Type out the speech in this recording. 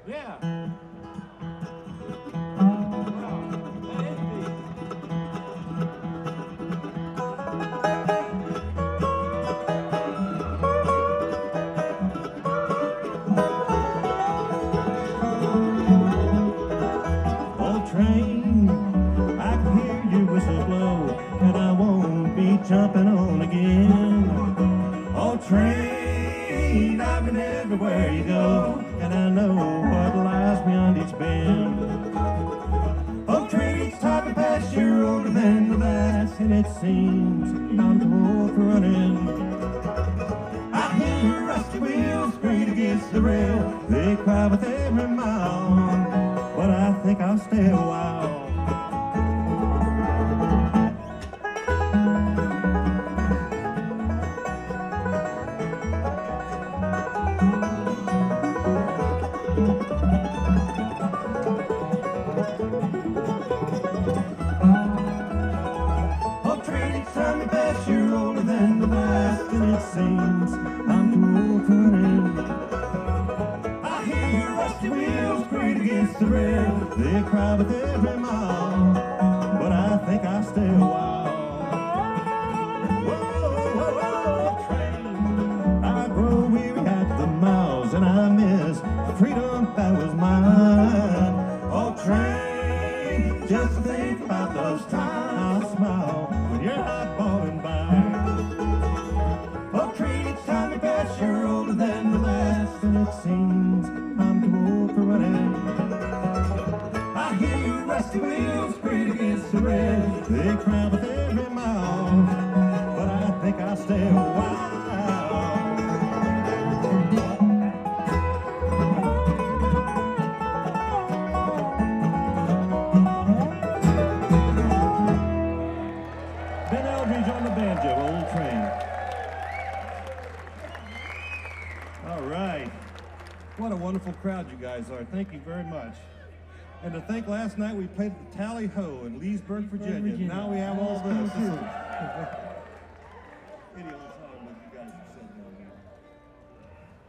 Yeah. Old train, I can hear your whistle blow, and I won't be jumping on again. Old train, I've been everywhere you go, and I know what lies beyond each bend. Old train, each time I pass, you're older than the last, and it seems I'm too old for running. I hear rusty wheels grate against the rail, they cry with every mile, but I think I'll stay a while. Oh, train, each time you pass, you're older than the last, and it seems I'm too old for running. I hear rusty wheels grate against the rail, they cry with every mile, but I think I'll stay a while. Whoa, whoa, whoa, train, I grow weary at the miles, and I miss the freedom that was mine. Oh, train, just to think about those times, I'll smile when you're eyeballing by. Oh, train, each time you pass, you're older than the last, and it seems I'm too old for running. I hear you rusty wheels grate against the rail, they cry with every mile, but I think I'll stay a while. Ben Eldridge on the banjo, Old Train. All right. What a wonderful crowd you guys are. Thank you very much. And to think last night we played at the Tally Ho in Leesburg, Virginia. Now we have all this. Idiots.